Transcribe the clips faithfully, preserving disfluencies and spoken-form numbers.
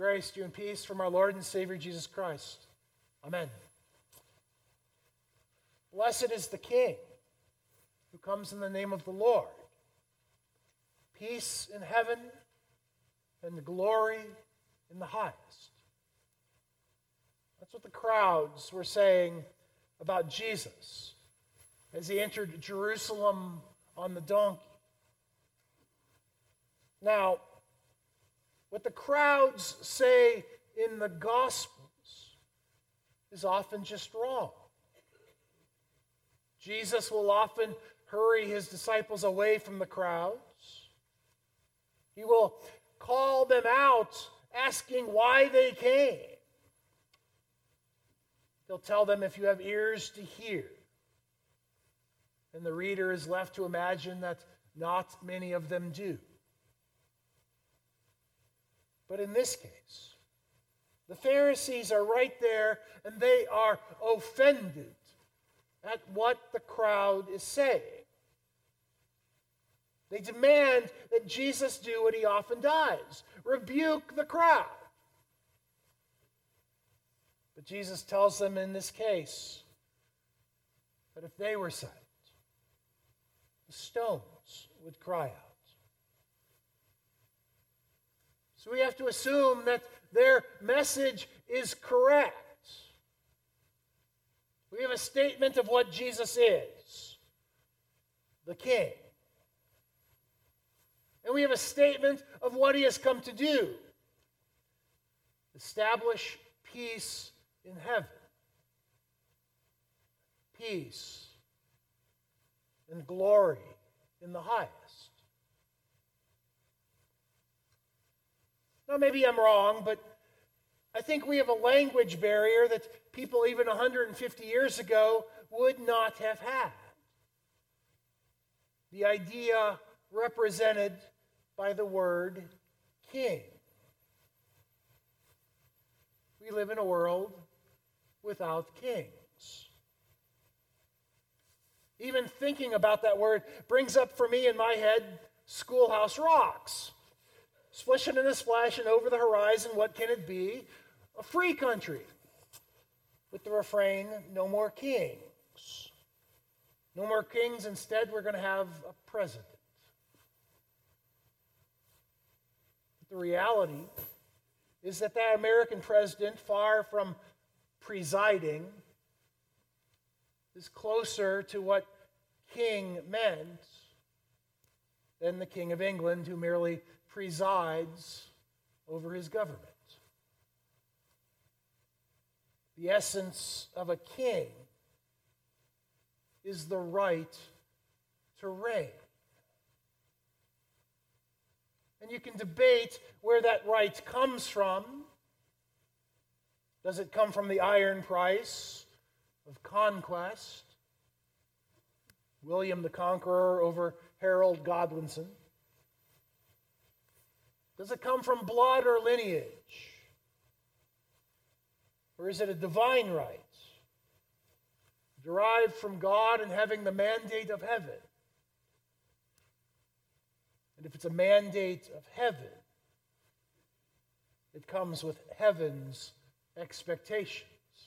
Grace to you and peace from our Lord and Savior Jesus Christ. Amen. Blessed is the King who comes in the name of the Lord. Peace in heaven and glory in the highest. That's what the crowds were saying about Jesus as he entered Jerusalem on the donkey. Now, what the crowds say in the Gospels is often just wrong. Jesus will often hurry his disciples away from the crowds. He will call them out, asking why they came. He'll tell them, if you have ears to hear. And the reader is left to imagine that not many of them do. But in this case, the Pharisees are right there and they are offended at what the crowd is saying. They demand that Jesus do what he often does, rebuke the crowd. But Jesus tells them in this case that if they were silent, the stones would cry out. So we have to assume that their message is correct. We have a statement of what Jesus is, the King. And we have a statement of what he has come to do, establish peace in heaven, peace and glory in the highest. Now, maybe I'm wrong, but I think we have a language barrier that people even one hundred fifty years ago would not have had. The idea represented by the word king. We live in a world without kings. Even thinking about that word brings up for me in my head Schoolhouse Rocks. Splishing and a splash and over the horizon, what can it be? A free country. With the refrain, no more kings. No more kings, instead we're going to have a president. But the reality is that that American president, far from presiding, is closer to what king meant than the King of England, who merely presides over his government. The essence of a king is the right to reign. And you can debate where that right comes from. Does it come from the iron price of conquest? William the Conqueror over Harold Godwinson? Does it come from blood or lineage? Or is it a divine right, derived from God and having the mandate of heaven? And if it's a mandate of heaven, it comes with heaven's expectations.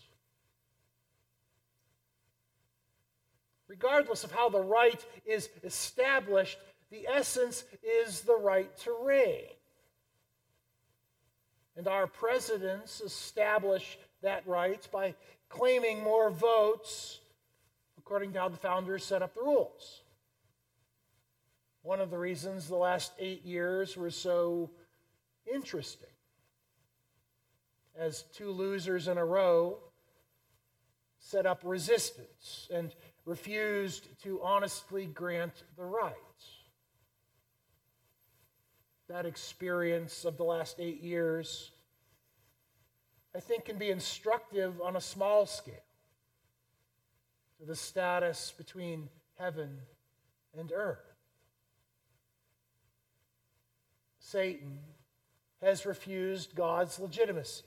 Regardless of how the right is established, the essence is the right to reign. And our presidents establish that right by claiming more votes according to how the founders set up the rules. One of the reasons the last eight years were so interesting, as two losers in a row set up resistance and refused to honestly grant the right. That experience of the last eight years, I think, can be instructive on a small scale to the status between heaven and earth. Satan has refused God's legitimacy.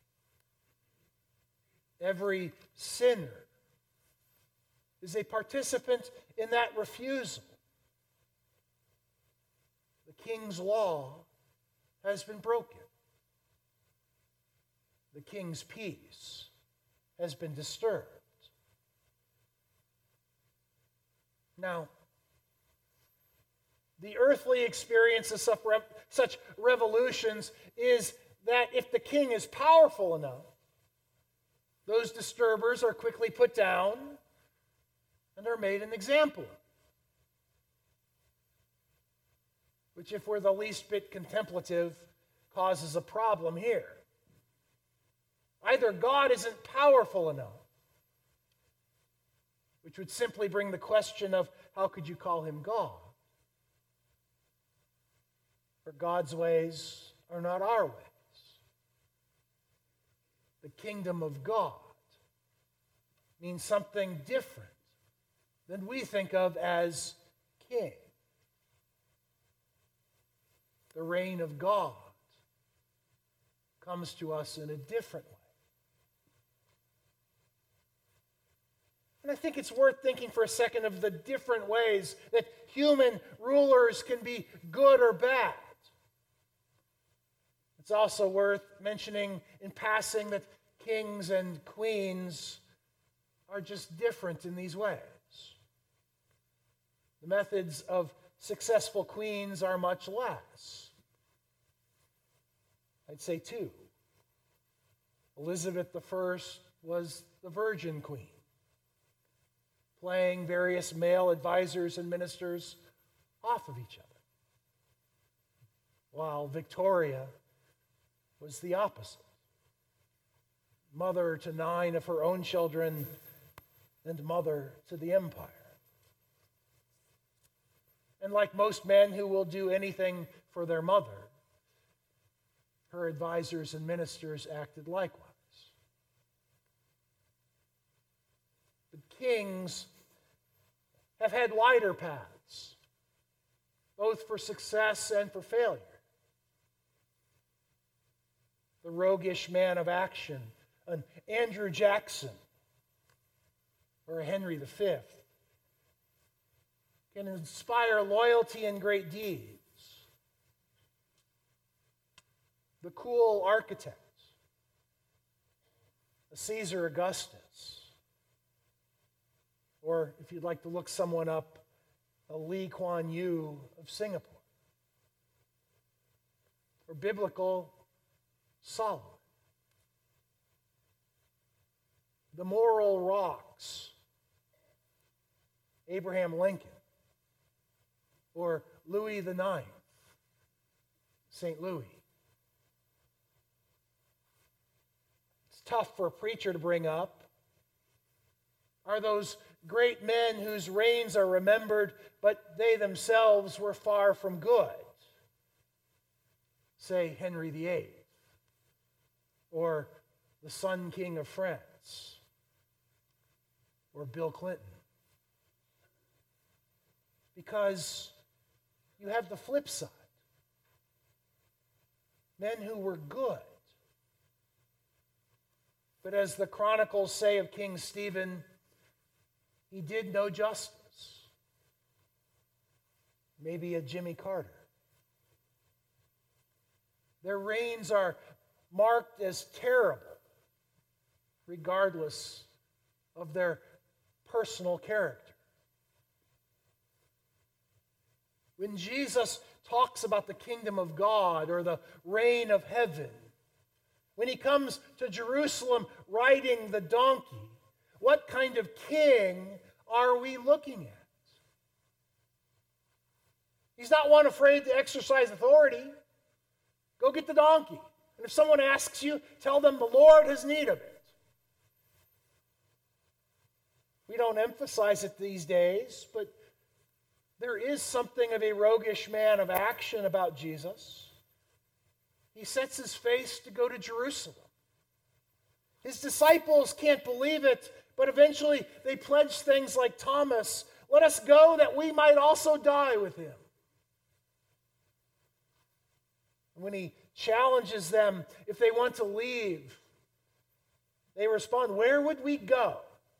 Every sinner is a participant in that refusal. The king's law has been broken. the king's peace has been disturbed. Now, the earthly experience of such revolutions is that if the king is powerful enough, those disturbers are quickly put down and are made an example of. Which, if we're the least bit contemplative, causes a problem here. Either God isn't powerful enough, which would simply bring the question of how could you call him God? For God's ways are not our ways. The kingdom of God means something different than we think of as king. The reign of God comes to us in a different way. And I think it's worth thinking for a second of the different ways that human rulers can be good or bad. It's also worth mentioning in passing that kings and queens are just different in these ways. The methods of successful queens are much less. I'd say two. Elizabeth the First was the Virgin Queen, playing various male advisors and ministers off of each other, while Victoria was the opposite, mother to nine of her own children and mother to the empire. And like most men who will do anything for their mother, her advisors and ministers acted likewise. The kings have had wider paths, both for success and for failure. The roguish man of action, an Andrew Jackson or a Henry the Fifth, can inspire loyalty and great deeds. The cool architect, a Caesar Augustus, or if you'd like to look someone up, a Lee Kuan Yew of Singapore, or biblical Solomon. The moral rocks, Abraham Lincoln, or Louis the Ninth, Saint Louis. It's tough for a preacher to bring up. Are those great men whose reigns are remembered, but they themselves were far from good? Say Henry the Eighth, or the Sun King of France, or Bill Clinton. Because you have the flip side. Men who were good. But as the chronicles say of King Stephen, he did no justice. Maybe a Jimmy Carter. Their reigns are marked as terrible, regardless of their personal character. When Jesus talks about the kingdom of God or the reign of heaven, when he comes to Jerusalem riding the donkey, what kind of king are we looking at? He's not one afraid to exercise authority. Go get the donkey. And if someone asks you, tell them the Lord has need of it. We don't emphasize it these days, but there is something of a roguish man of action about Jesus. He sets his face to go to Jerusalem. His disciples can't believe it, but eventually they pledge things like Thomas, let us go that we might also die with him. When he challenges them if they want to leave, they respond, where would we go?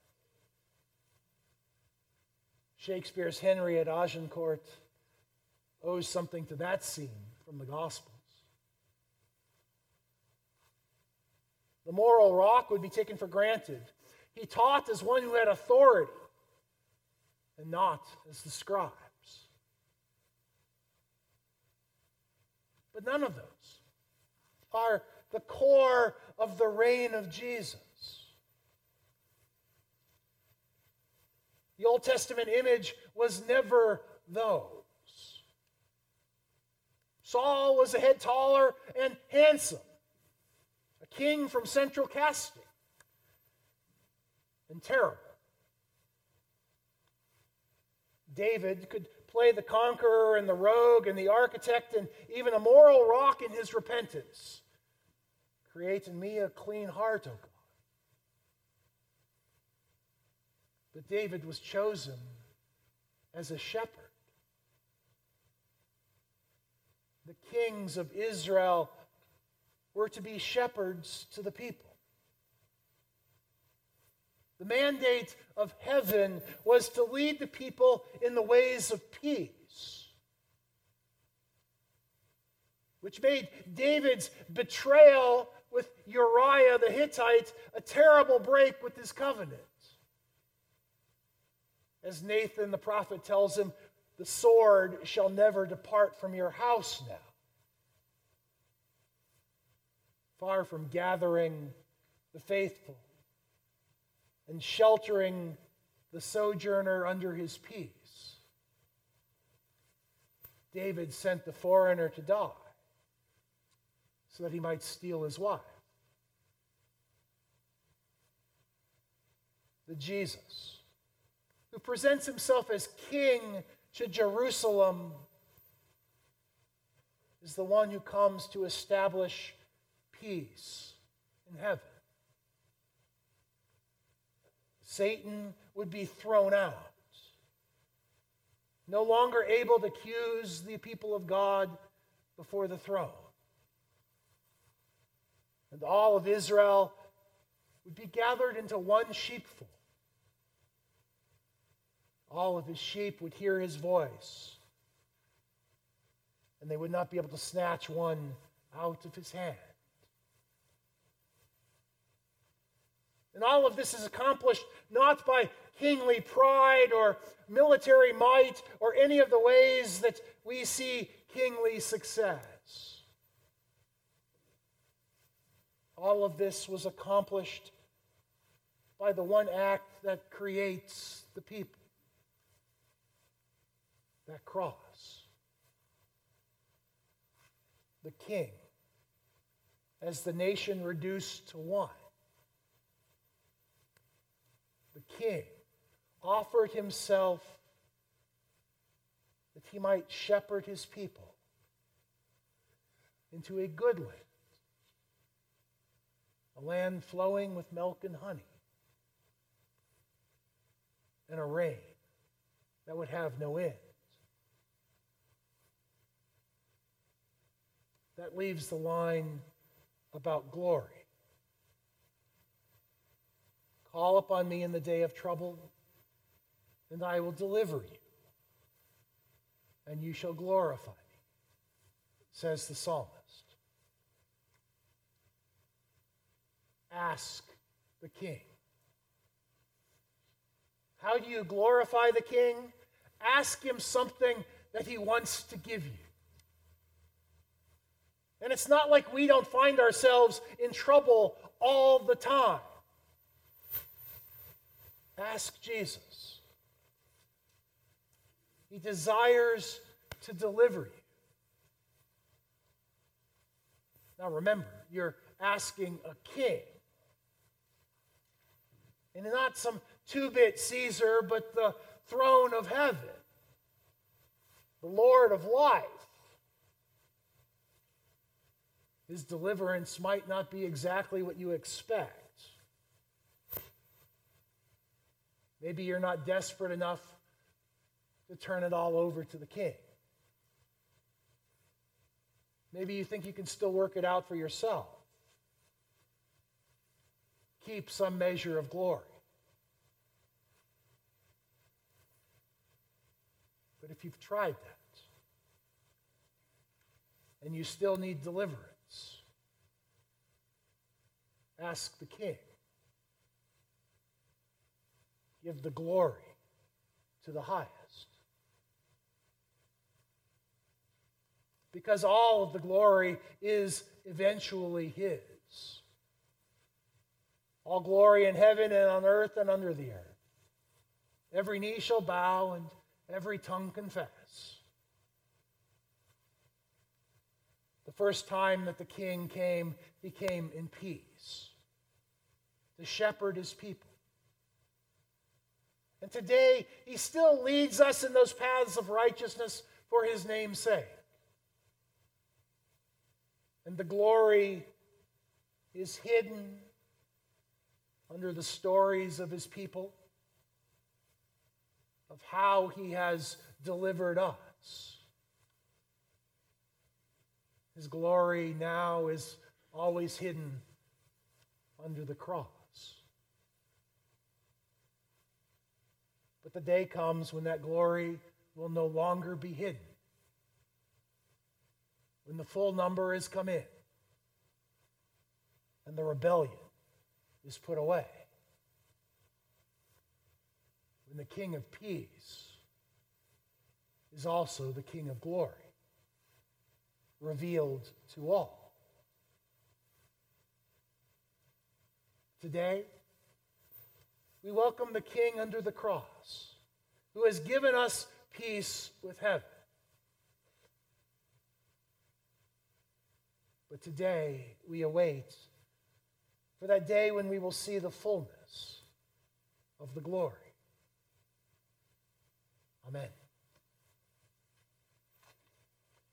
Shakespeare's Henry at Agincourt owes something to that scene from the Gospels. The The moral rock would be taken for granted. He taught as one who had authority and not as the scribes. But none of those are the core of the reign of Jesus. The Old Testament image was never those. Saul was a head taller and handsome, a king from central casting, and terrible. David could play the conqueror and the rogue and the architect and even a moral rock in his repentance. Create in me a clean heart, O God. But David was chosen as a shepherd. The kings of Israel were to be shepherds to the people. The mandate of heaven was to lead the people in the ways of peace, which made David's betrayal with Uriah the Hittite a terrible break with his covenant. As Nathan the prophet tells him, the sword shall never depart from your house now. Far from gathering the faithful and sheltering the sojourner under his peace, David sent the foreigner to die so that he might steal his wife. The Jesus who presents himself as king to Jerusalem is the one who comes to establish peace in heaven. Satan would be thrown out, no longer able to accuse the people of God before the throne. And all of Israel would be gathered into one sheepfold. All of his sheep would hear his voice, and they would not be able to snatch one out of his hand. And all of this is accomplished not by kingly pride or military might or any of the ways that we see kingly success. All of this was accomplished by the one act that creates the people. That cross. The king, as the nation reduced to one. The king offered himself that he might shepherd his people into a good land, a land flowing with milk and honey, and a reign that would have no end. That leaves the line about glory. Call upon me in the day of trouble, and I will deliver you, and you shall glorify me, says the psalmist. Ask the king. How do you glorify the king? Ask him something that he wants to give you. And it's not like we don't find ourselves in trouble all the time. Ask Jesus. He desires to deliver you. Now remember, you're asking a king. And not some two-bit Caesar, but the throne of heaven. The Lord of life. His deliverance might not be exactly what you expect. Maybe you're not desperate enough to turn it all over to the king. Maybe you think you can still work it out for yourself. Keep some measure of glory. But if you've tried that, and you still need deliverance, Ask the King. Give the glory to the highest. Because all of the glory is eventually His. All glory in heaven and on earth and under the earth. Every knee shall bow and every tongue confess. The first time that the King came, He came in peace to shepherd His people. And today, He still leads us in those paths of righteousness for His name's sake. And the glory is hidden under the stories of His people, of how He has delivered us. His glory now is always hidden under the cross. But the day comes when that glory will no longer be hidden. When the full number has come in and the rebellion is put away. When the King of Peace is also the King of Glory, revealed to all. Today, we welcome the King under the cross, who has given us peace with heaven. But today, we await for that day when we will see the fullness of the glory. Amen.